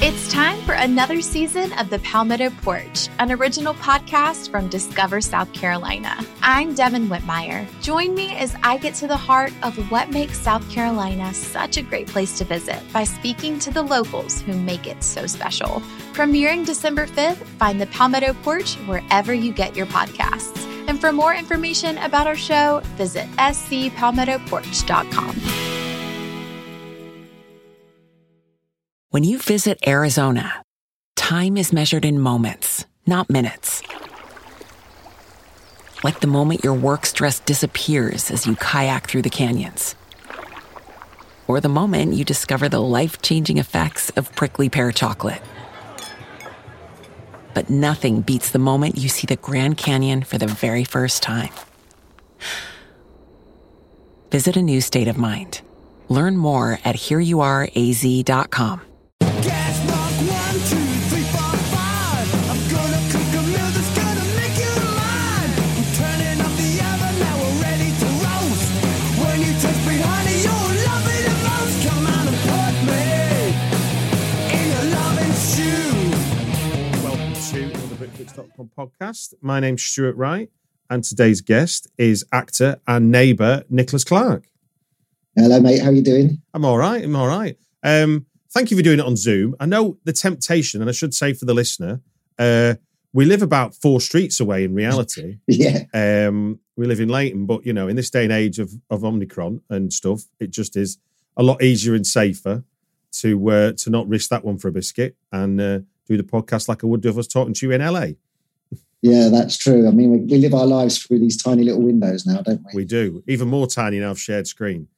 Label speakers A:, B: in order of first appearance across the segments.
A: It's time for another season of The Palmetto Porch, an original podcast from Discover South Carolina. I'm Devin Whitmire. Join me as I get to the heart of what makes South Carolina such a great place to visit by speaking to the locals who make it so special. Premiering December 5th, find The Palmetto Porch wherever you get your podcasts. And for more information about our show, visit scpalmettoporch.com.
B: When you visit Arizona, time is measured in moments, not minutes. Like the moment your work stress disappears as you kayak through the canyons. Or the moment you discover the life-changing effects of prickly pear chocolate. But nothing beats the moment you see the Grand Canyon for the very first time. Visit a new state of mind. Learn more at hereyouareaz.com.
C: Gas mark 1, 2, 3, 4, 5. I'm gonna cook a meal that's gonna make you mine. I'm turning up the oven, now we're ready to roast. When you touch me, honey, you'll love it the most. Come on and put me in your loving shoe.
D: Welcome to another BritFlix.com podcast. My name's Stuart Wright, and today's guest is actor and neighbour Nicholas Clark.
E: Hello, mate. How are you doing?
D: I'm all right. Thank you for doing it on Zoom. I know the temptation, and I should say for the listener, we live about 4 streets away in reality.
E: Yeah.
D: We live in Leighton, but, you know, in this day and age of Omicron and stuff, it just is a lot easier and safer to not risk that one for a biscuit and do the podcast like I would do if I was talking to you in LA.
E: Yeah, that's true. I mean, we live our lives through these tiny little windows now, don't we?
D: We do. Even more tiny now of shared screen.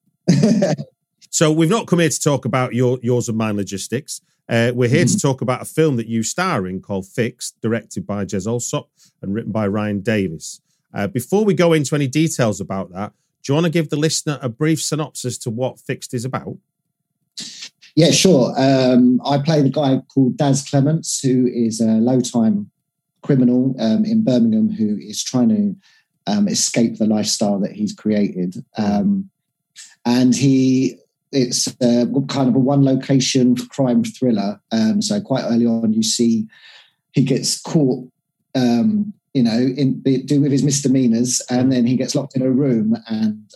D: So we've not come here to talk about yours and mine logistics. We're here to talk about a film that you star in called Fixed, directed by Jez Alsop and written by Ryan Davis. Before we go into any details about that, do you want to give the listener a brief synopsis to what Fixed is about?
E: Yeah, sure. I play the guy called Daz Clements, who is a low-time criminal in Birmingham who is trying to escape the lifestyle that he's created. And it's kind of a one-location crime thriller. So quite early on, you see he gets caught, with his misdemeanors, and then he gets locked in a room, and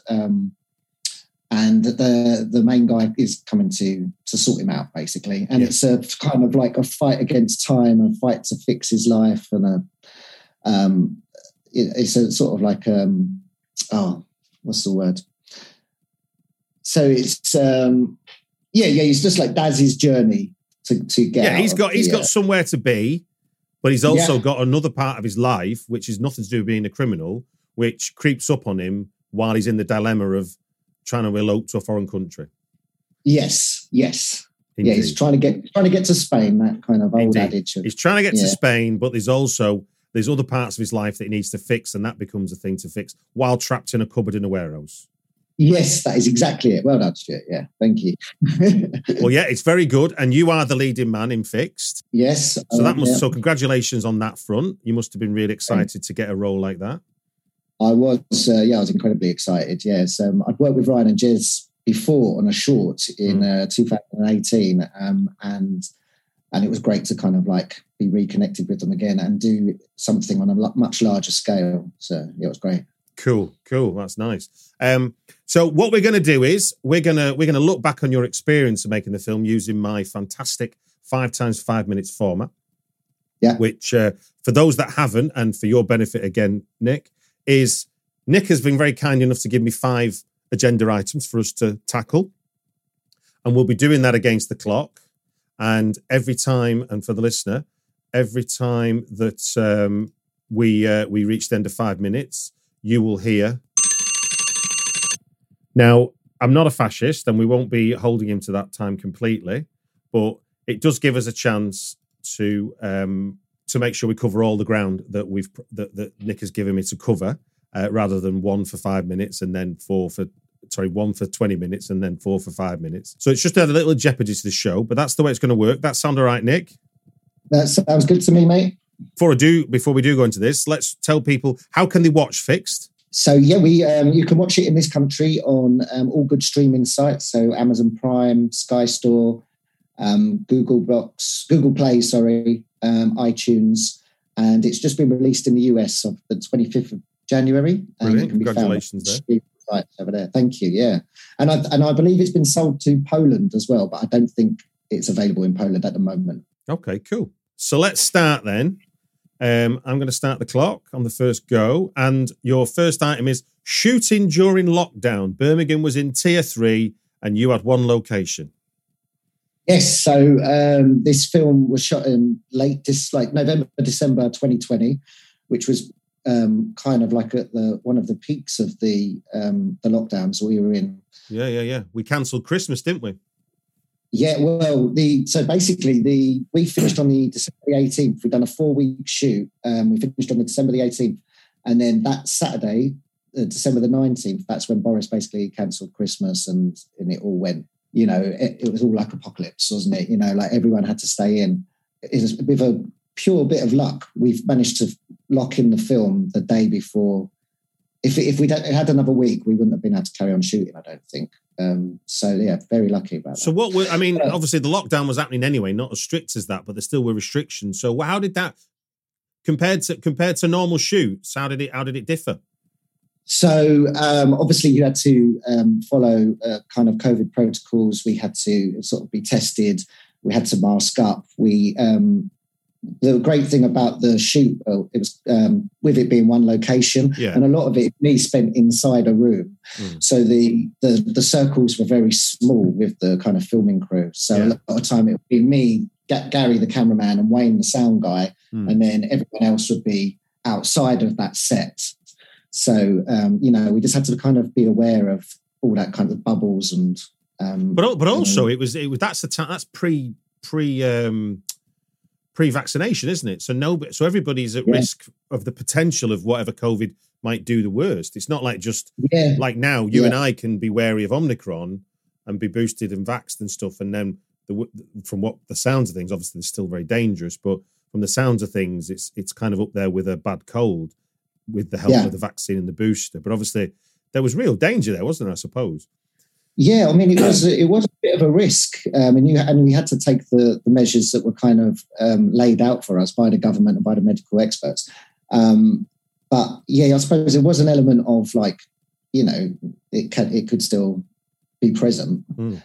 E: the main guy is coming to sort him out, basically. And it's a kind of like a fight against time, a fight to fix his life, and it's a sort of like what's the word? So it's he's just like Daz's journey to get.
D: Yeah, he's got somewhere to be, but he's also got another part of his life which is nothing to do with being a criminal, which creeps up on him while he's in the dilemma of trying to elope to a foreign country. Yes. Indeed. Yeah, he's trying to get to Spain. That kind of old adage. He's trying to get to Spain, but there's other parts of his life that he needs to fix, and that becomes a thing to fix while trapped in a cupboard in a warehouse.
E: Yes, that is exactly it. Well done, Stuart. Yeah, thank you.
D: Well, yeah, it's very good. And you are the leading man in Fixed.
E: Yes.
D: So congratulations on that front. You must have been really excited to get a role like that.
E: I was, I was incredibly excited. Yes. I'd worked with Ryan and Jez before on a short in 2018. And it was great to kind of like be reconnected with them again and do something on a much larger scale. So yeah, it was great.
D: Cool. That's nice. So what we're going to do is we're going to look back on your experience of making the film using my fantastic 5 times 5 minutes format.
E: Yeah.
D: Which for those that haven't, and for your benefit again, Nick has been very kind enough to give me 5 agenda items for us to tackle, and we'll be doing that against the clock. And every time, and for the listener, every time that we reach the end of 5 minutes, you will hear. Now, I'm not a fascist, and we won't be holding him to that time completely, but it does give us a chance to make sure we cover all the ground that that Nick has given me to cover, rather than 1 for 5 minutes and then 1 for 20 minutes and then 4 for 5 minutes. So it's just a little jeopardy to the show, but that's the way it's going to work. That sound all right, Nick?
E: That sounds good to me, mate.
D: Before we do go into this, let's tell people, how can they watch Fixed?
E: So yeah, you can watch it in this country on all good streaming sites. So Amazon Prime, Sky Store, Google Play, iTunes, and it's just been released in the US on the 25th of January.
D: Brilliant. Congratulations there.
E: Right over there. Thank you. Yeah, and I believe it's been sold to Poland as well, but I don't think it's available in Poland at the moment.
D: Okay, cool. So let's start then. I'm going to start the clock on the first go, and your first item is shooting during lockdown. Birmingham was in tier 3, and you had one location.
E: Yes, so this film was shot in November, December 2020, which was kind of like at one of the peaks of the lockdowns we were in.
D: Yeah. We cancelled Christmas, didn't we?
E: Yeah, well, we finished on the December the 18th. We'd done a 4-week shoot. We finished on the December the 18th, and then that Saturday, December the 19th, that's when Boris basically cancelled Christmas, and it all went. It was all like apocalypse, wasn't it? Like everyone had to stay in. It was with a pure bit of luck, we've managed to lock in the film the day before. If we had another week, we wouldn't have been able to carry on shooting, I don't think. So yeah, very lucky about that.
D: So obviously the lockdown was happening anyway, not as strict as that, but there still were restrictions. So how did that compared to normal shoots? How did it differ?
E: So obviously you had to follow kind of COVID protocols. We had to sort of be tested. We had to mask up. The great thing about the shoot, it was with it being one location, and a lot of it me spent inside a room. So the circles were very small with the kind of filming crew. So a lot of time it would be me, Gary the cameraman, and Wayne the sound guy, and then everyone else would be outside of that set. So we just had to kind of be aware of all that kind of bubbles and.
D: But also that's pre-vaccination, isn't it? So everybody's at risk of the potential of whatever COVID might do the worst. It's not like just like now you and I can be wary of Omicron and be boosted and vaxxed and stuff, and then from what the sounds of things, obviously they're still very dangerous, but from the sounds of things, it's kind of up there with a bad cold with the help of the vaccine and the booster. But obviously there was real danger there, wasn't there, I suppose?
E: Yeah, I mean, it was a bit of a risk, and we had to take the measures that were kind of laid out for us by the government and by the medical experts. But yeah, I suppose it was an element of like, it could still be present.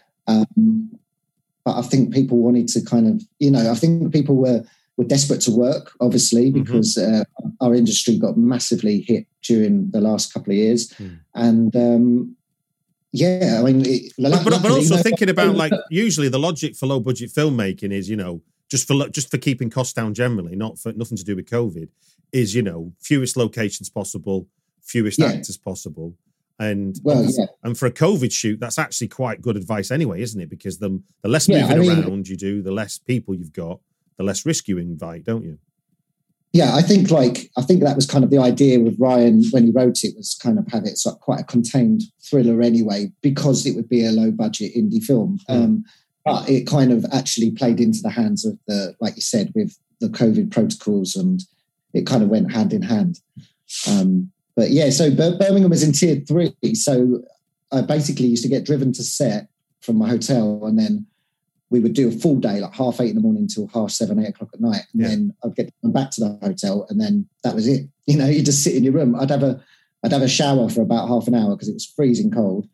E: But I think people wanted to kind of, I think people were desperate to work, obviously, because our industry got massively hit during the last couple of years, and. Yeah, I mean,
D: but also thinking about like usually the logic for low budget filmmaking is just for keeping costs down generally, nothing to do with COVID, is fewest locations possible, fewest actors possible, and for a COVID shoot that's actually quite good advice anyway, isn't it? Because the less moving around you do, the less people you've got, the less risk you invite, don't you?
E: Yeah, I think that was kind of the idea with Ryan when he wrote it, was kind of have it sort of quite a contained thriller anyway, because it would be a low budget indie film. But it kind of actually played into the hands of like you said, with the COVID protocols, and it kind of went hand in hand. But yeah, so Birmingham was in tier 3. So I basically used to get driven to set from my hotel, and then we would do a full day, like 8:30 in the morning till 7:30, 8 o'clock at night. And then I'd get back to the hotel, and then that was it. You just sit in your room. I'd have a shower for about half an hour because it was freezing cold.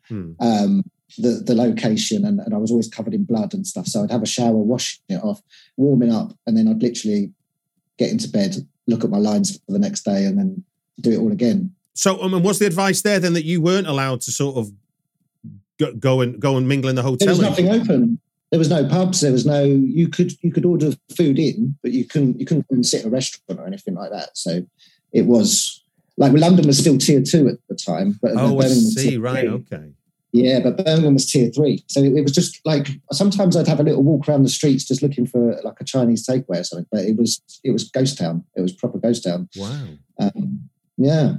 E: The location, and I was always covered in blood and stuff. So I'd have a shower, washing it off, warming up, and then I'd literally get into bed, look at my lines for the next day, and then do it all again. So,
D: was the advice there then that you weren't allowed to sort of go and mingle in the hotel?
E: There was nothing open. There was no pubs. There was no. You could order food in, but you couldn't sit at a restaurant or anything like that. So it was like London was still tier 2 at the time. But
D: I see. Right. Okay.
E: Yeah, but Birmingham was tier 3. So it was just like sometimes I'd have a little walk around the streets just looking for like a Chinese takeaway or something. But it was ghost town. It was proper ghost town.
D: Wow.
E: Yeah.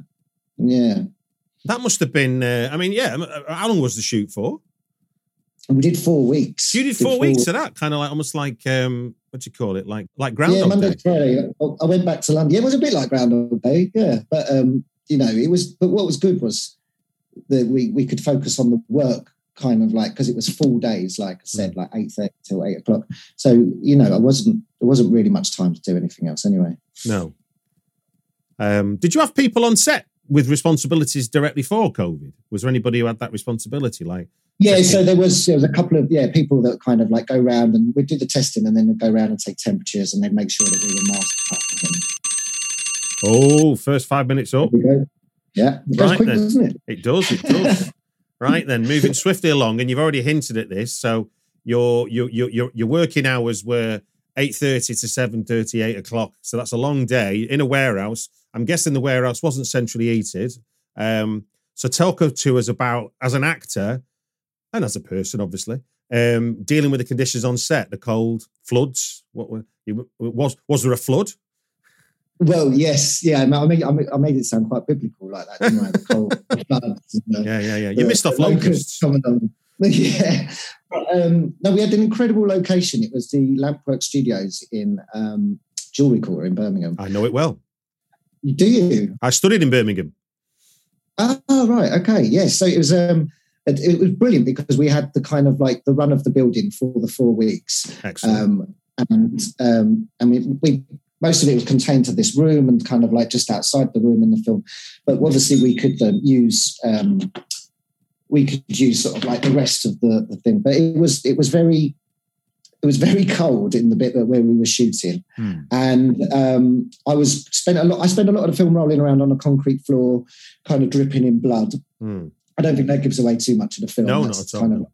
D: That must have been. How long was the shoot for?
E: And we did 4 weeks.
D: You did 4 weeks of that, kind of like almost like what do you call it? Like Groundhog Day.
E: Monday to Friday. I went back to London. Yeah, it was a bit like Groundhog Day. Yeah, but it was. But what was good was that we could focus on the work kind of like, because it was full days, like I said, like 8:30 till 8 o'clock. So, you know, there wasn't really much time to do anything else anyway.
D: No. Did you have people on set with responsibilities directly for COVID? Was there anybody who had that responsibility? Like,
E: yeah, so there was a couple of people that kind of like go around and we'd do the testing and then they'd go around and take temperatures and they'd make sure that we were masked up.
D: Oh, first 5 minutes up.
E: Yeah, it goes quick, doesn't it?
D: It does. Right then, moving swiftly along, and you've already hinted at this. So your working hours were 8:30 to 7:30, 8 o'clock. So that's a long day in a warehouse. I'm guessing the warehouse wasn't centrally heated. So talk to us about, as an actor and as a person, obviously, dealing with the conditions on set, the cold, floods. Was there a flood?
E: Well, yes, yeah. I made it sound quite biblical like that, didn't I? The cold, the floods.
D: Yeah. You missed off locusts.
E: Yeah. No, we had an incredible location. It was the Lampwork Studios in Jewellery Quarter in Birmingham.
D: I know it well.
E: Do you?
D: I studied in Birmingham.
E: Oh, right. Okay. Yes. So it was brilliant because we had the kind of like the run of the building for the 4 weeks.
D: Excellent.
E: And we most of it was contained to this room and kind of like just outside the room in the film. But obviously we could use sort of like the rest of the thing. But it was very cold in the bit where we were shooting. And I spent a lot of the film rolling around on a concrete floor, kind of dripping in blood. I don't think that gives away too much of the film.
D: No, not at all.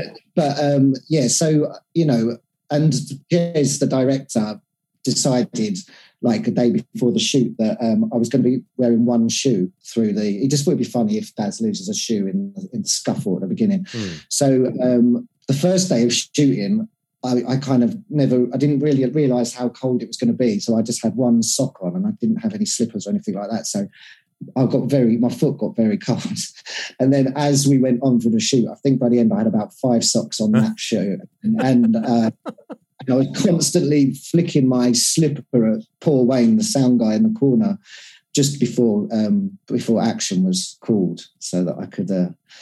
E: So, you know, and here's the director decided like a day before the shoot that I was going to be wearing one shoe through he just thought it'd be funny if Daz loses a shoe in the scuffle at the beginning. So the first day of shooting, I didn't really realise how cold it was going to be. So I just had one sock on and I didn't have any slippers or anything like that. So my foot got very cold. And then as we went on for the shoot, I think by the end I had about 5 socks on that shoe. And I was constantly flicking my slipper at Paul Wayne, the sound guy in the corner, just before action was called so that I could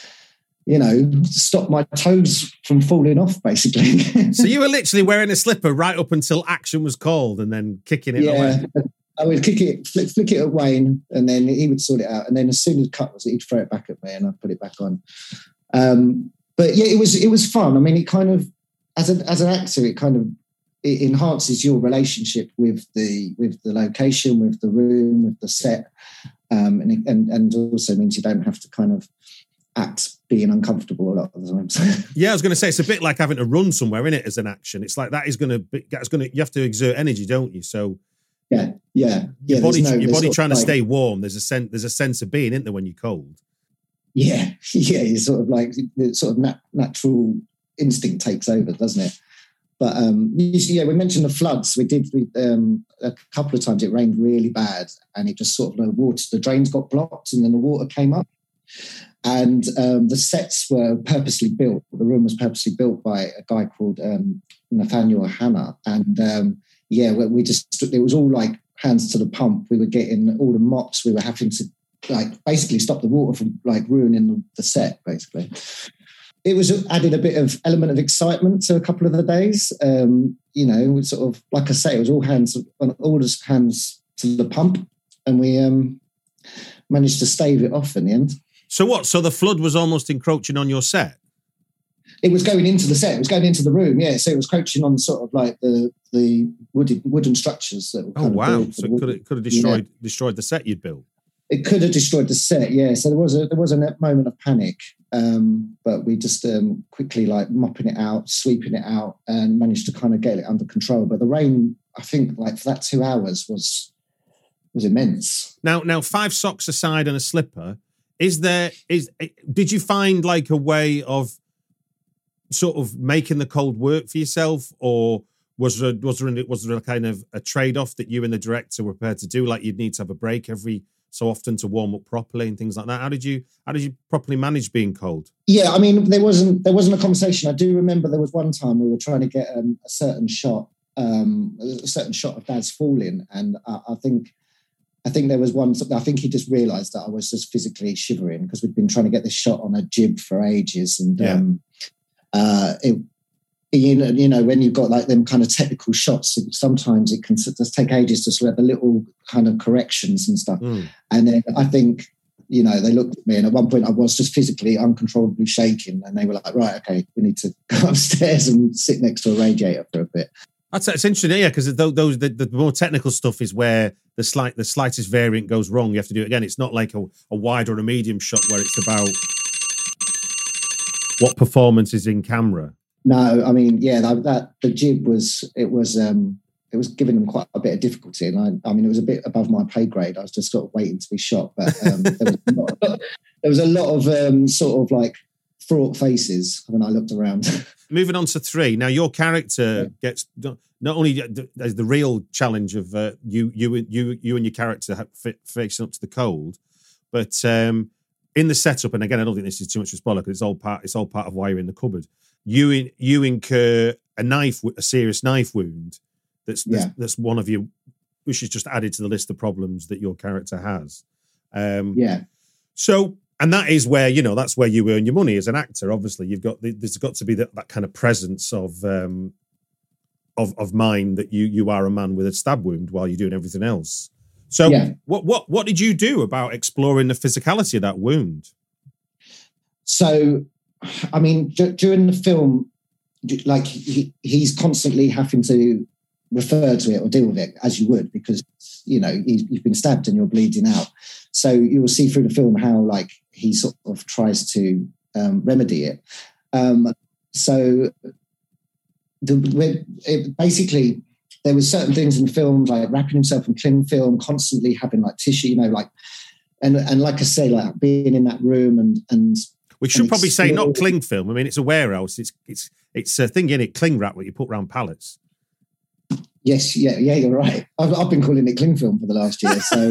E: stop my toes from falling off, basically.
D: So you were literally wearing a slipper right up until action was called and then kicking it away?
E: I would flick it at Wayne, and then he would sort it out. And then as soon as cut was, he'd throw it back at me, and I'd put it back on. But yeah, it was fun. I mean, it kind of, as an actor, it enhances your relationship with the location, with the room, with the set, and also means you don't have to kind of act being uncomfortable a lot of the times.
D: Yeah, I was going to say it's a bit like having to run somewhere, isn't it? As an action, it's like you have to exert energy, don't you? So.
E: Yeah.
D: Your body trying to stay warm. There's a sense of being, isn't there, when you're cold?
E: Yeah. It's sort of like the sort of natural instinct takes over, doesn't it? But we mentioned the floods. We a couple of times it rained really bad, and it just sort of the drains got blocked, and then the water came up. And the sets were purposely built. The room was purposely built by a guy called Nathaniel Hanna, and. It was all like hands to the pump. We were getting all the mops. We were having to like basically stop the water from like ruining the set, basically. It was added a bit of element of excitement to a couple of the days. Sort of, like I say, it was all hands to the pump, and we managed to stave it off in the end. So what?
D: So the flood was almost encroaching on your set?
E: It was going into the set. It was going into the room. Yeah, so it was crouching on sort of like the wooden structures that were kind of built.
D: So it could have destroyed the set you'd built.
E: It could have destroyed the set. Yeah. So there was a moment of panic, but we just quickly like mopping it out, sweeping it out, and managed to kind of get it under control. But the rain, I think, like for that 2 hours was immense.
D: Now 5 socks aside and a slipper. Did you find like a way of sort of making the cold work for yourself, or was there a kind of a trade-off that you and the director were prepared to do? Like you'd need to have a break every so often to warm up properly and things like that. How did you properly manage being cold?
E: Yeah, I mean, there wasn't a conversation. I do remember there was one time we were trying to get a certain shot of Daz falling, and I think I think there was one. I think he just realised that I was just physically shivering because we'd been trying to get this shot on a jib for ages, and you know, when you've got like them kind of technical shots, sometimes it can just take ages to sort of the little kind of corrections and stuff. And then I think, you know, they looked at me, and at one point I was just physically uncontrollably shaking, and they were like, right, okay, we need to go upstairs and sit next to a radiator for a bit.
D: It's interesting, yeah, because the more technical stuff is where the slightest variant goes wrong. You have to do it again. It's not like a wide or a medium shot where it's about what performance is in camera. No,
E: I mean, yeah, that the jib was giving them quite a bit of difficulty, and I mean, it was a bit above my pay grade. I was just sort of waiting to be shot, but there was a lot of sort of like fraught faces when I looked around.
D: Moving on to 3. Now, your character gets not only there's the real challenge of you and your character facing up to the cold, but in the setup, and again, I don't think this is too much of a spoiler because it's all part of why you're in the cupboard. You incur a serious knife wound. That's one of you, which is just added to the list of problems that your character has. So, and that is where, you know, that's where you earn your money as an actor. Obviously, there's got to be that kind of presence of mind that you are a man with a stab wound while you're doing everything else. So, what did you do about exploring the physicality of that wound?
E: So, I mean, during the film, like he's constantly having to refer to it or deal with it as you would, because, you know, you've been stabbed and you're bleeding out. So you will see through the film how like he sort of tries to remedy it. Basically there was certain things in the film, like wrapping himself in cling film, constantly having like tissue, you know, like, and like I say, like being in that room and
D: we should probably say not cling film. I mean, it's a warehouse. It's a thing in it, cling wrap, what you put around pallets.
E: Yes, yeah, you're right. I've been calling it cling film for the last year, so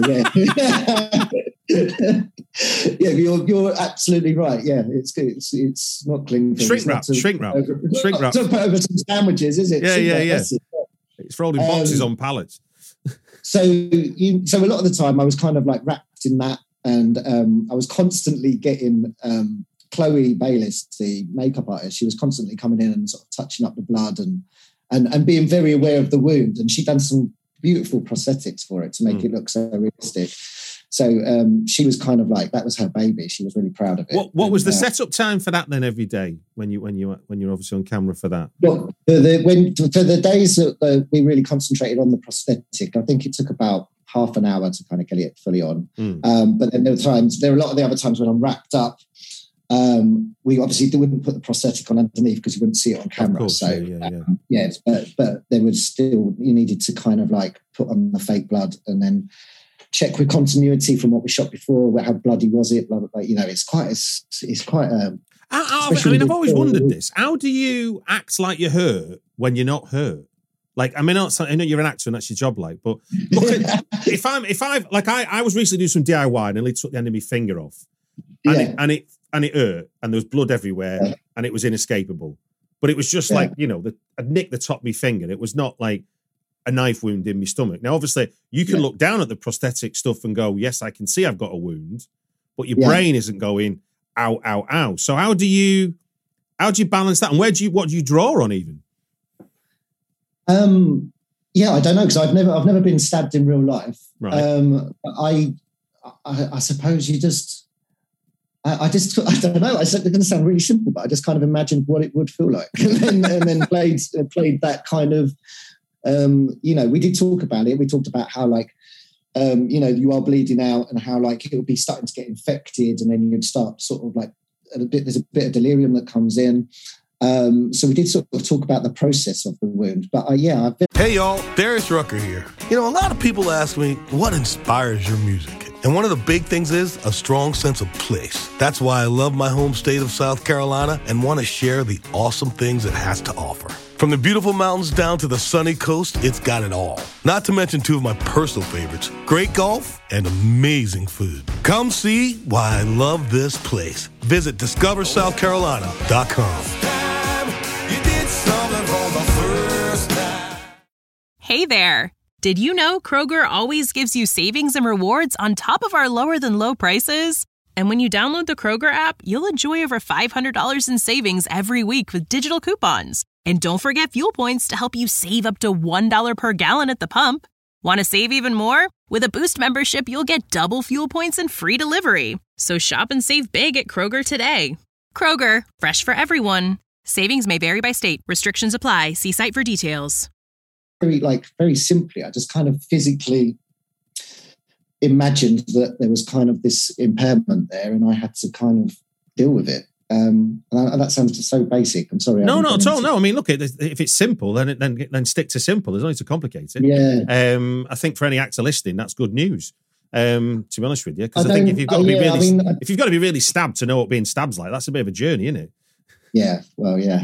E: yeah. Yeah, you're absolutely right. Yeah, it's not cling film.
D: Shrink wrap.
E: To put over some sandwiches, is it?
D: Yeah. It's rolled in boxes on pallets.
E: So a lot of the time I was kind of like wrapped in that, and I was constantly getting Chloe Bayliss, the makeup artist. She was constantly coming in and sort of touching up the blood and being very aware of the wound. And she'd done some beautiful prosthetics for it to make it look so realistic. So she was kind of like, that was her baby. She was really proud of it.
D: What was the setup time for that then every day when you're obviously on camera for that?
E: Well, for the days that we really concentrated on the prosthetic, I think it took about half an hour to kind of get it fully on. But then there were a lot of the other times when I'm wrapped up, we obviously wouldn't put the prosthetic on underneath because you wouldn't see it on camera. Course, so but there was still, you needed to kind of like put on the fake blood and then check with continuity from what we shot before. How bloody was it? Blah, blah, blah. You know, it's quite.
D: I mean, I've always wondered this. How do you act like you're hurt when you're not hurt? Like, I mean, I know you're an actor and that's your job, like, but look at, if I've like, I was recently doing some DIY and I took the end of my finger off, and it hurt, and there was blood everywhere, and it was inescapable. But it was just like, you know, I'd nicked the top of my finger. It was not like a knife wound in my stomach. Now, obviously, you can look down at the prosthetic stuff and go, yes, I can see I've got a wound, but your brain isn't going, ow, ow, ow. So how do you balance that? And what do you draw on even?
E: I don't know, because I've never been stabbed in real life.
D: Right.
E: I suppose you just, I don't know. It's going to sound really simple, but I just kind of imagined what it would feel like, and then played that kind of. You know, we did talk about it. We talked about how, like, you know, you are bleeding out, and how like it would be starting to get infected, and then you'd start sort of like there's a bit of delirium that comes in. So we did sort of talk about the process of the wound. But
F: Hey y'all, Darius Rucker here. You know, a lot of people ask me, what inspires your music? And one of the big things is a strong sense of place. That's why I love my home state of South Carolina and want to share the awesome things it has to offer. From the beautiful mountains down to the sunny coast, it's got it all. Not to mention two of my personal favorites, great golf and amazing food. Come see why I love this place. Visit discoversouthcarolina.com.
G: Hey there, Did you know Kroger always gives you savings and rewards on top of our lower than low prices? And when you download the Kroger app, you'll enjoy over $500 in savings every week with digital coupons. And don't forget fuel points to help you save up to $1 per gallon at the pump. Want to save even more? With a Boost membership, you'll get double fuel points and free delivery. So shop and save big at Kroger today. Kroger, fresh for everyone. Savings may vary by state. Restrictions apply. See site for details.
E: Very simply, I just kind of physically imagined that there was kind of this impairment there, and I had to kind of deal with it. And that sounds just so basic. I'm sorry.
D: No, not at all. No, I mean, look, if it's simple, then stick to simple. There's no need to complicate it.
E: Yeah.
D: I think for any actor listening, that's good news. To be honest with you, because I think if you've got to be really stabbed to know what being stabbed's like, that's a bit of a journey, isn't it?
E: Yeah. Well, yeah.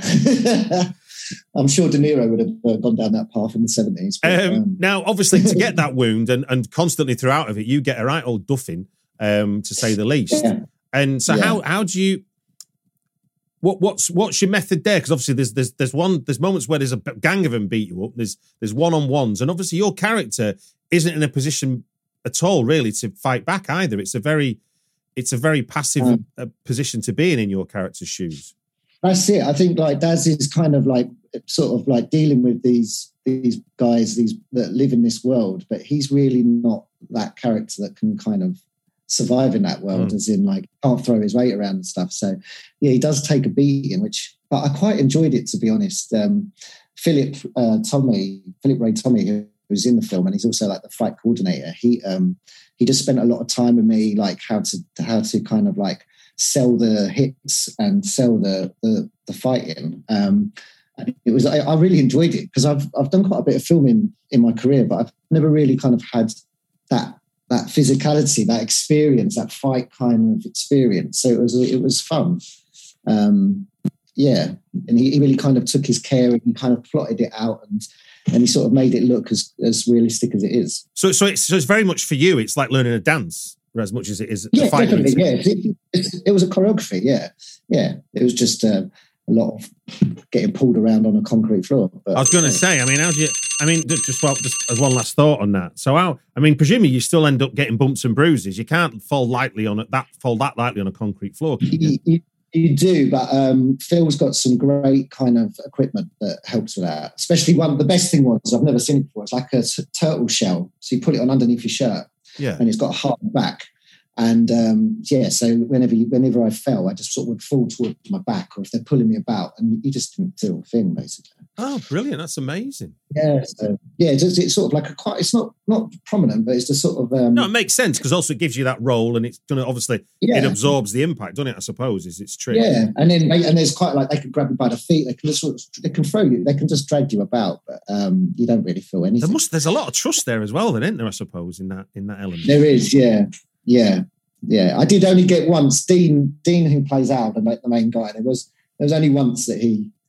E: I'm sure De Niro would have gone down that path in the 70s. But,
D: now, obviously, to get that wound and constantly throughout of it, you get a right old duffing, to say the least. Yeah. And so, how do you? What's your method there? Because obviously, there's moments where there's a gang of them beat you up. There's one-on-ones, and obviously, your character isn't in a position at all really to fight back either. It's a very passive position to be in your character's shoes.
E: That's it. I think like Daz is kind of like sort of like dealing with these guys that live in this world, but he's really not that character that can kind of survive in that world, as in like can't throw his weight around and stuff. So yeah, he does take a beating, but I quite enjoyed it, to be honest. Philip Ray Tommy, who's in the film, and he's also like the fight coordinator. He just spent a lot of time with me, like how to kind of like sell the hits and sell the fighting. I really enjoyed it because I've done quite a bit of filming in my career, but I've never really kind of had that physicality, that experience, that fight kind of experience. So it was fun. Yeah, and he really kind of took his care and he kind of plotted it out and he sort of made it look as realistic as it is. So
D: it's very much for you. It's like learning a dance as much as it is
E: a
D: fight.
E: Definitely, yeah. It was a choreography. Yeah. It was just a lot of getting pulled around on a concrete floor. But,
D: I was going to say, I mean, just as one last thought on that. So presumably you still end up getting bumps and bruises. You can't fall that lightly on a concrete floor.
E: You do, but Phil's got some great kind of equipment that helps with that. Especially the best thing was, I've never seen it before, it's like a turtle shell. So you put it on underneath your shirt, and it's got a hard back. And so whenever I fell, I just sort of would fall towards my back, or if they're pulling me about, and you just didn't feel a thing, basically.
D: Oh, brilliant! That's amazing.
E: Yeah, so, it's sort of like it's not prominent, but it's the sort of
D: no, it makes sense because also it gives you that role, and it's gonna obviously it absorbs the impact, doesn't it? I suppose it's true.
E: Yeah, and there's quite like they can grab you by the feet, they can throw you, they can just drag you about, but you don't really feel anything.
D: There's a lot of trust there as well, then, isn't there? I suppose in that element.
E: There is, yeah. I did only get once. Dean, who plays Al, the main guy. There was only once that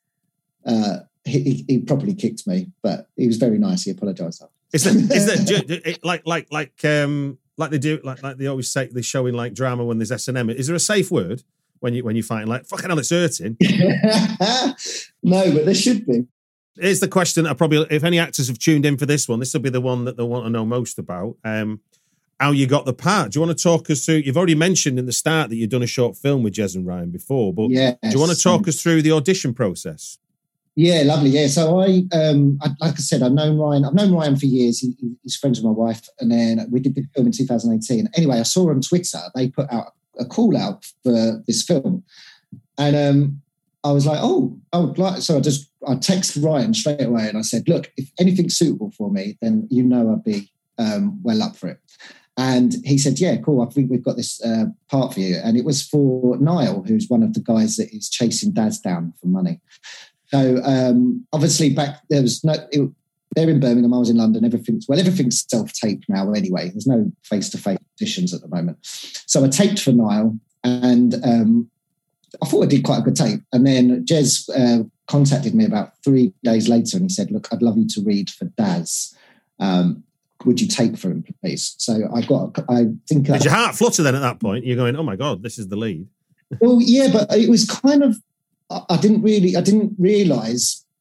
E: he properly kicked me, but he was very nice. He apologised.
D: Is that like they do, like they always say, they show in like drama when there's S&M. Is there a safe word when you fighting like fucking hell? It's hurting.
E: No, but there should be.
D: Here's the question that probably, if any actors have tuned in for this one, this will be the one that they'll want to know most about. How you got the part. Do you want to talk us through? You've already mentioned in the start that you've done a short film with Jez and Ryan before, but do you want to talk us through the audition process?
E: Yeah, lovely. Yeah, so I like I said, I've known Ryan for years. He's friends with my wife, and then we did the film in 2018. Anyway, I saw on Twitter they put out a call out for this film, and I was like, oh, I would like. So I texted Ryan straight away, and I said, look, if anything's suitable for me, then I'd be well up for it. And he said, yeah, cool, I think we've got this part for you. And it was for Niall, who's one of the guys that is chasing Daz down for money. So obviously back there was they're in Birmingham, I was in London, everything's self-taped now anyway. There's no face-to-face auditions at the moment. So I taped for Niall, and I thought I did quite a good tape. And then Jez contacted me about 3 days later, and he said, look, I'd love you to read for Daz. Would you tape for him, please? So I think...
D: Did your heart flutter then at that point? You're going, oh my God, this is the lead.
E: Well, yeah, but it was kind of... I didn't realise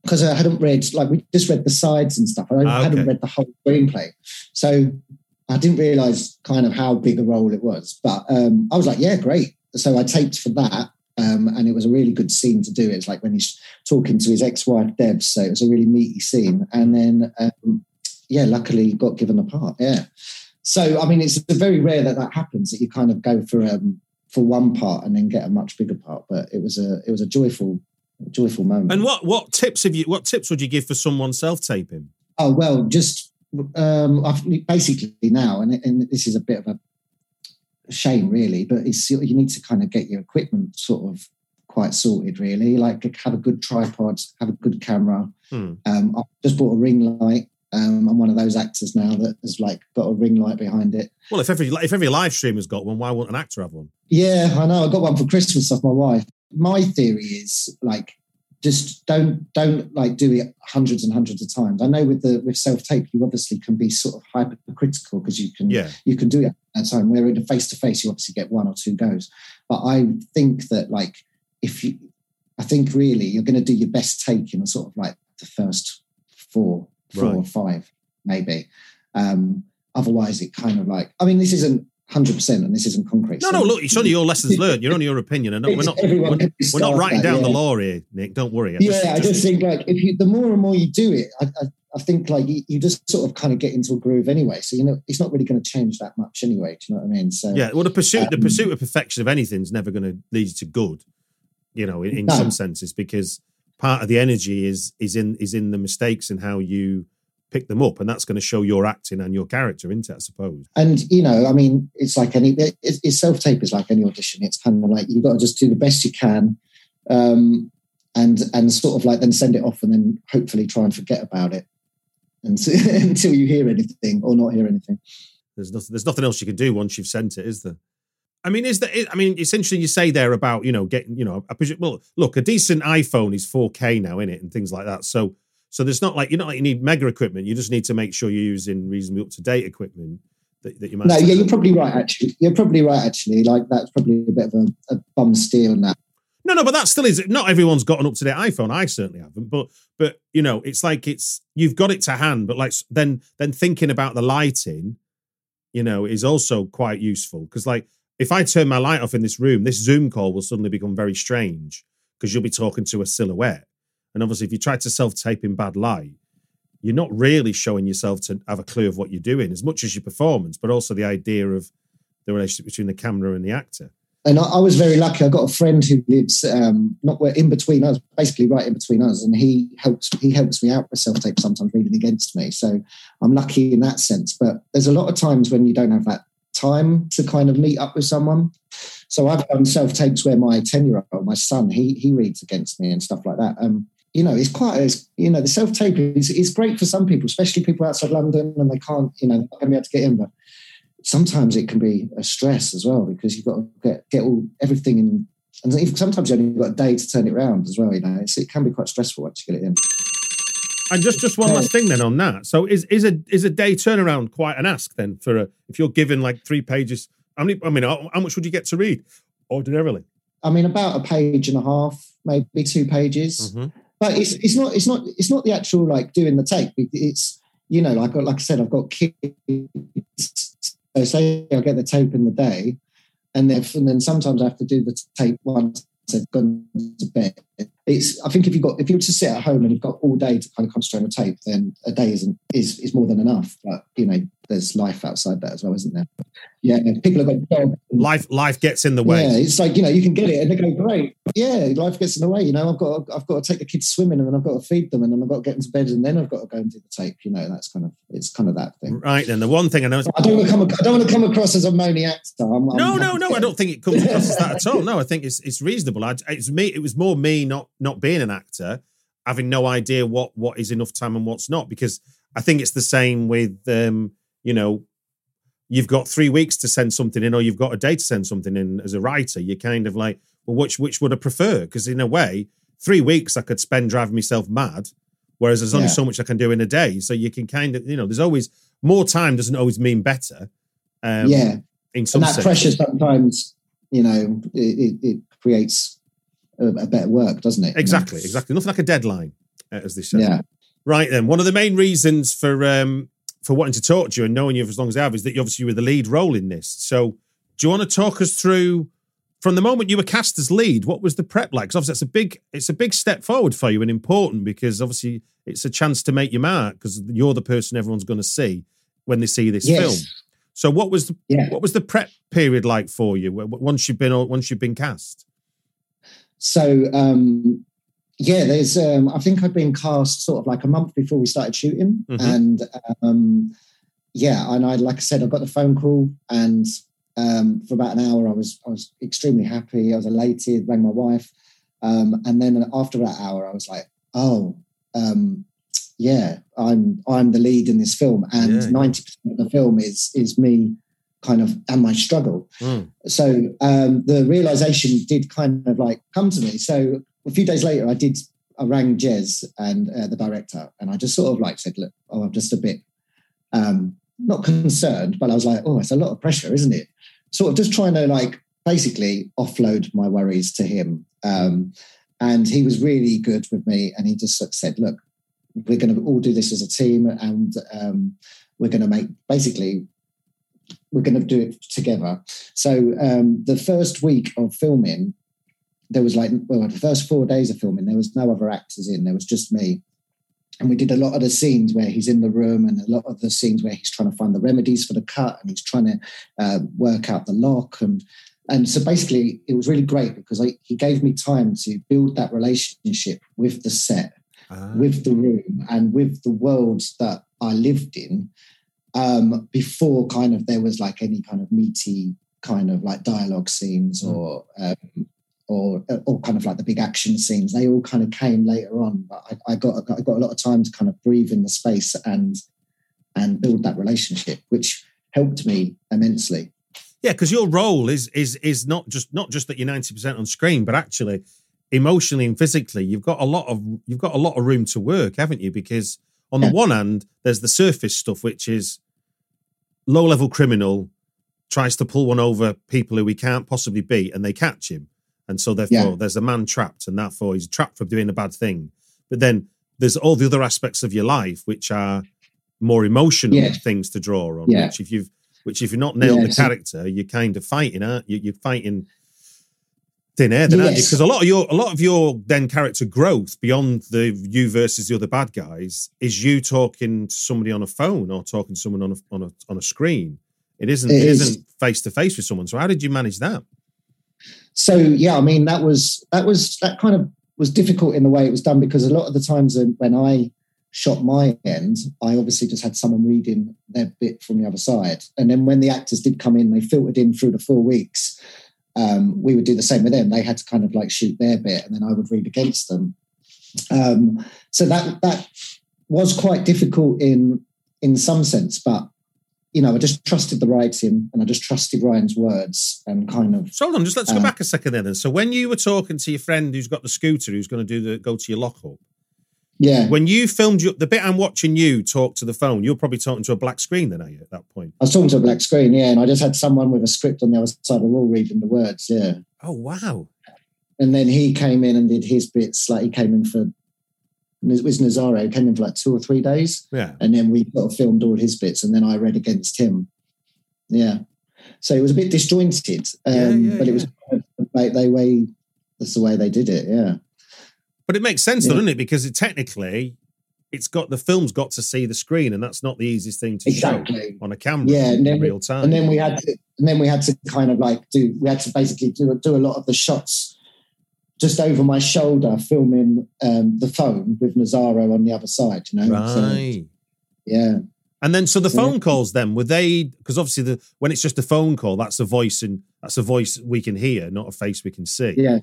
E: because I hadn't read, like we just read the sides and stuff. I hadn't read the whole screenplay. So I didn't realise kind of how big a role it was. But I was like, yeah, great. So I taped for that. And it was a really good scene to do. It's like when he's talking to his ex-wife, Deb. So it was a really meaty scene. And then, luckily got given a part. Yeah. So, I mean, it's very rare that happens, that you kind of go for one part and then get a much bigger part. But it was a joyful moment.
D: And what tips would you give for someone self-taping?
E: Oh, well, just basically now, and this is a bit of a shame really, but you need to kind of get your equipment sort of quite sorted really, like have a good tripod, have a good camera. I just bought a ring light. I'm one of those actors now that has like got a ring light behind it.
D: Well, if every live streamer's got one, why won't an actor have one?
E: Yeah, I know. I got one for Christmas off my wife. My theory is like, just don't like do it hundreds and hundreds of times. I know with self-tape, you obviously can be sort of hypercritical because you can do it at a time. Where in a face-to-face, you obviously get one or two goes. But I think that like I think really you're going to do your best take in a sort of like the first four or five maybe. Otherwise, it kind of like, I mean, this isn't 100% and this isn't concrete.
D: No, look, it's only your lessons learned. You're only your opinion, and we're not writing down the law here, Nick. Don't worry.
E: I just think like the more and more you do it, I think like you just sort of kind of get into a groove anyway. So it's not really going to change that much anyway. Do you know what I mean? So
D: yeah, well, the pursuit of perfection of anything is never going to lead you to good. In some senses, because part of the energy is in the mistakes and how you pick them up, and that's going to show your acting and your character, isn't it, I suppose? And
E: I mean, it's like it's self-tape is like any audition. It's kind of like you've got to just do the best you can, and sort of like then send it off, and then hopefully try and forget about it until you hear anything or not hear anything.
D: There's nothing else you can do once you've sent it, is there? I mean, it's interesting you say there about getting well, look, a decent iPhone is 4K now, innit, and things like that. So there's not like you need mega equipment. You just need to make sure you're using reasonably up-to-date equipment that you might.
E: No, yeah, you're probably right, actually. Like, that's probably a bit of a bum steer on that.
D: No, but that still is. Not everyone's got an up-to-date iPhone. I certainly haven't. But it's like you've got it to hand. But like then thinking about the lighting, is also quite useful. Because like if I turn my light off in this room, this Zoom call will suddenly become very strange because you'll be talking to a silhouette. And obviously, if you try to self-tape in bad light, you're not really showing yourself to have a clue of what you're doing, as much as your performance, but also the idea of the relationship between the camera and the actor.
E: And I was very lucky. I got a friend who lives in between us, basically right in between us, and he helps me out with self-tape sometimes, reading against me. So I'm lucky in that sense. But there's a lot of times when you don't have that time to kind of meet up with someone. So I've done self-tapes where my 10-year-old, my son, he reads against me and stuff like that. It's quite, the self-tape is great for some people, especially people outside London, and they can't, they're not going to be able to get in. But sometimes it can be a stress as well, because you've got to get everything in. And sometimes you've only got a day to turn it around as well, it can be quite stressful once you get it in.
D: And just one last thing then on that. So is a day turnaround quite an ask then if you're given like 3 pages? How much would you get to read ordinarily? I mean,
E: about a page and a half, maybe 2 pages. Mm-hmm. But it's not the actual like doing the tape. It's like I said, I've got kids. So say I get the tape in the day, and then sometimes I have to do the tape once I've gone to bed. I think if you were to sit at home and you've got all day to kind of concentrate on the tape, then a day is more than enough. But there's life outside that as well, isn't there? Yeah, people have got jobs.
D: Life gets in the way.
E: Yeah, it's like you can get it and they go great. Yeah, life gets in the way. I've got to take the kids swimming, and then I've got to feed them, and then I've got to get them to bed, and then I've got to go and do the tape. That's it's kind of that thing.
D: Right. Then the one thing I know is
E: I don't want to come across as a moany actor.
D: No. I don't think it comes across as that at all. No, I think it's reasonable. It was more me not being an actor, having no idea what is enough time and what's not, because I think it's the same with you've got 3 weeks to send something in, or you've got a day to send something in. As a writer, you're kind of like, well, which would I prefer? Because in a way, 3 weeks I could spend driving myself mad, whereas there's only so much I can do in a day. So you can kind of, there's always more time doesn't always mean better. In some sense.
E: Pressure sometimes, it creates a better work, doesn't it?
D: Exactly. Nothing like a deadline. as they say.
E: Yeah.
D: Right then, one of the main reasons for wanting to talk to you and knowing you for as long as I have is that you obviously were the lead role in this. So do you want to talk us through, from the moment you were cast as lead, what was the prep like? Because obviously it's a big step forward for you and important, because obviously it's a chance to make your mark, because you're the person everyone's going to see when they see this film. So what was the prep period like for you once you've been cast? So
E: there's I think I'd been cast sort of like a month before we started shooting, and and I, like I said, I got the phone call, and for about an hour I was extremely happy. I was elated, rang my wife, and then after that hour I was like, I'm the lead in this film, and 90% of the film is me kind of and my struggle. So the realization did kind of like come to me. So a few days later I rang Jez and the director, and I just sort of like said, look, I'm just a bit not concerned, but I was like, it's a lot of pressure, isn't it? Sort of just trying to like basically offload my worries to him. And he was really good with me, and he just said, look, we're going to all do this as a team, and we're going to do it together. So the first week of filming, there was the first 4 days of filming, there was no other actors in, there was just me. And we did a lot of the scenes where he's in the room, and a lot of the scenes where he's trying to find the remedies for the cut, and he's trying to work out the lock. And so basically it was really great, because he gave me time to build that relationship with the set, with the room, and with the world that I lived in, before kind of there was like any kind of meaty kind of like dialogue scenes or kind of like the big action scenes. They all kind of came later on, but I got a lot of time to kind of breathe in the space and build that relationship, which helped me immensely.
D: Yeah, because your role is not just that you're 90% on screen, but actually emotionally and physically, you've got a lot of room to work, haven't you? Because on the one hand, there's the surface stuff, which is low-level criminal tries to pull one over people who he can't possibly beat, and they catch him. And so therefore there's a man trapped, and therefore he's trapped for doing a bad thing. But then there's all the other aspects of your life, which are more emotional things to draw on, which if you've not nailed the character, you're kind of fighting, aren't you? You're fighting thin air, then, aren't you? Because a lot of your then character growth beyond the you versus the other bad guys is you talking to somebody on a phone or talking to someone on a screen. It isn't face to face with someone. So how did you manage that?
E: So I mean that kind of was difficult in the way it was done, because a lot of the times when I shot my end, I obviously just had someone reading their bit from the other side, and then when the actors did come in, they filtered in through the 4 weeks. We would do the same with them. They had to kind of like shoot their bit, and then I would read against them. So that was quite difficult in some sense, but I just trusted the writing, and I just trusted Ryan's words, and kind of. So
D: hold on, let's go back a second then. So when you were talking to your friend who's got the scooter, who's going to go to your lockup, when you filmed the bit I'm watching you talk to the phone, you're probably talking to a black screen then, are you, at that point?
E: I was talking to a black screen, and I just had someone with a script on the other side of the wall reading the words,
D: Oh, wow.
E: And then he came in and did his bits, like he came in for, it was Nazaro, he came in for like 2 or 3 days.
D: Yeah.
E: And then we sort of filmed all his bits, and then I read against him. Yeah. So it was a bit disjointed, but it was like that's the way they did it,
D: But it makes sense, though, doesn't it? Because the film's got to see the screen, and that's not the easiest thing to show on a camera in real time.
E: And then we had to kind of like basically do a lot of the shots just over my shoulder, filming the phone with Nazaro on the other side,
D: Right.
E: So,
D: And then, so the phone calls then, were they, because obviously when it's just a phone call, that's a voice we can hear, not a face we can see.
E: Yeah.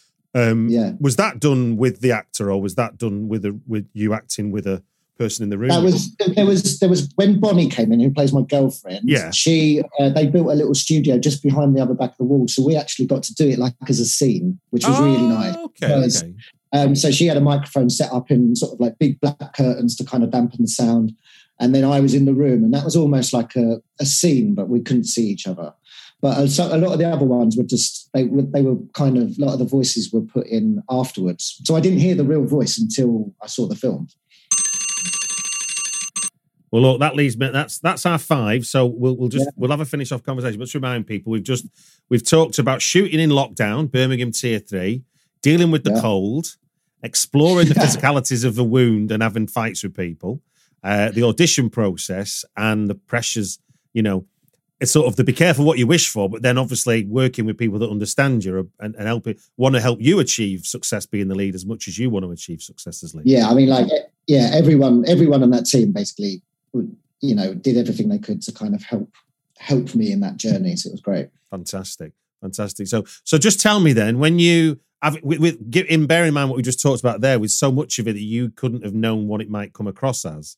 D: Was that done with the actor, or was that done with you acting with a person in the room?
E: There was when Bonnie came in, who plays my girlfriend.
D: Yeah.
E: She they built a little studio just behind the other back of the wall, so we actually got to do it like as a scene, which was really nice.
D: Okay.
E: So she had a microphone set up in sort of like big black curtains to kind of dampen the sound, and then I was in the room, and that was almost like a scene, but we couldn't see each other. But a lot of the other ones were just, they were kind of, a lot of the voices were put in afterwards. So I didn't hear the real voice until I saw the film.
D: Well, look, that leaves me. That's our 5. So we'll have a finish off conversation. But to remind people, we've talked about shooting in lockdown, Birmingham Tier 3, dealing with the cold, exploring the physicalities of the wound and having fights with people, the audition process and the pressures. It's sort of the be careful what you wish for, but then obviously working with people that understand you and want to help you achieve success being the lead as much as you want to achieve success as lead.
E: Yeah, I mean, everyone on that team basically, did everything they could to kind of help me in that journey. So it was great. Fantastic.
D: So just tell me then, when you in bearing in mind what we just talked about there, with so much of it that you couldn't have known what it might come across as.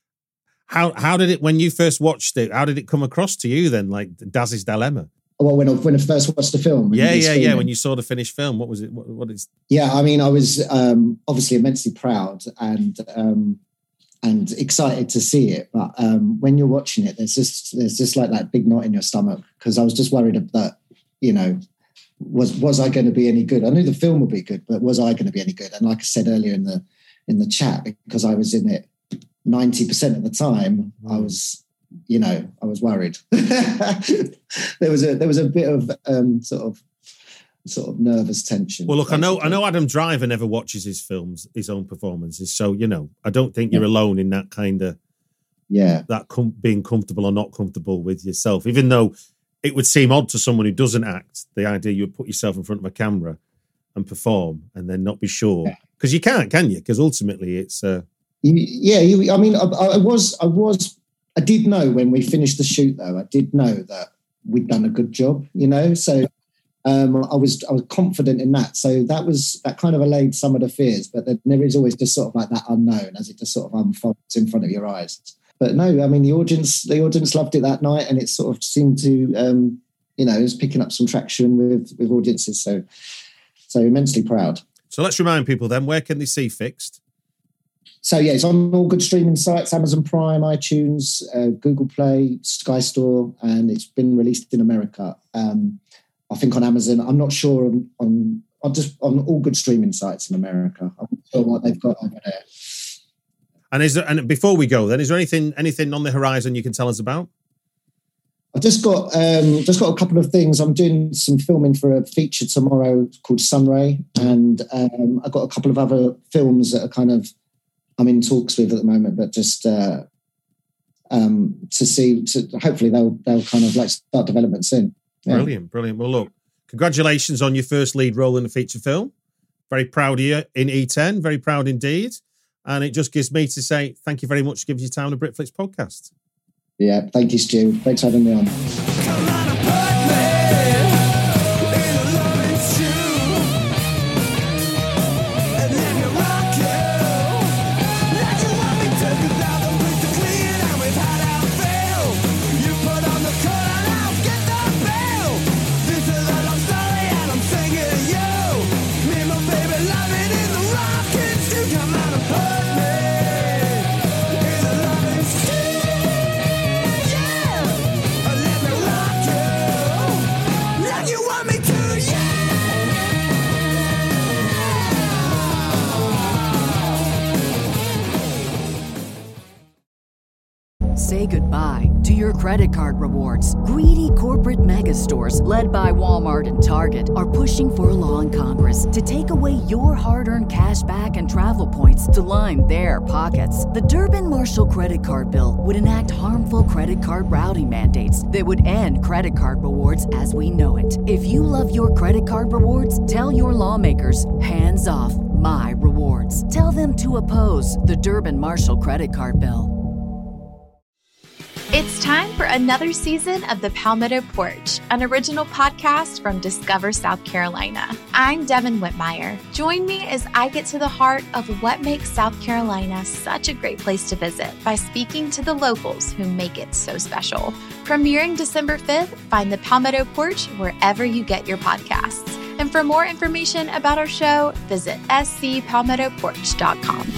D: How did it, when you first watched it, how did it come across to you then, like Daz's dilemma?
E: Well, when I first watched the film.
D: Yeah. When you saw the finished film, what was it? What is?
E: Yeah, I mean, I was obviously immensely proud and excited to see it. But when you're watching it, there's just like that big knot in your stomach, because I was just worried that, was I going to be any good? I knew the film would be good, but was I going to be any good? And like I said earlier in the chat, because I was in it 90% of the time, I was worried. there was a bit of sort of nervous tension.
D: Well, look, basically. I know Adam Driver never watches his own performances, so I don't think you're alone in that kind of being comfortable or not comfortable with yourself. Even though it would seem odd to someone who doesn't act, the idea you would put yourself in front of a camera and perform and then not be sure, because you can't, can you? Because ultimately, it's. I mean, I did know when we finished the shoot, though. I did know that we'd done a good job, So I was confident in that. So that kind of allayed some of the fears. But then there is always just sort of like that unknown as it just sort of unfolds in front of your eyes. But no, I mean, the audience loved it that night, and it sort of seemed to, it was picking up some traction with audiences. So immensely proud. So let's remind people then, where can they see Fixed?
E: So yeah, it's on all good streaming sites: Amazon Prime, iTunes, Google Play, Sky Store, and it's been released in America. I think on Amazon. I'm not sure on all good streaming sites in America. I'm not sure what they've got over there.
D: And before we go, then, is there anything on the horizon you can tell us about?
E: I've just got a couple of things. I'm doing some filming for a feature tomorrow called Sunray, and I've got a couple of other films that are kind of I'm in talks with at the moment, but just to hopefully they'll kind of like start development soon. Yeah.
D: Brilliant. Well, look, congratulations on your first lead role in a feature film. Very proud of you in E10. Very proud indeed. And it just gives me to say thank you very much for giving your time on the Britflix podcast.
E: Yeah, thank you, Stu. Thanks for having me on.
H: Say goodbye to your credit card rewards. Greedy corporate mega stores, led by Walmart and Target, are pushing for a law in Congress to take away your hard-earned cash back and travel points to line their pockets. The Durbin-Marshall credit card bill would enact harmful credit card routing mandates that would end credit card rewards as we know it. If you love your credit card rewards, tell your lawmakers, hands off my rewards. Tell them to oppose the Durbin-Marshall credit card bill.
A: It's time for another season of the Palmetto Porch, an original podcast from Discover South Carolina. I'm Devin Whitmire. Join me as I get to the heart of what makes South Carolina such a great place to visit by speaking to the locals who make it so special. Premiering December 5th, find the Palmetto Porch wherever you get your podcasts. And for more information about our show, visit scpalmettoporch.com.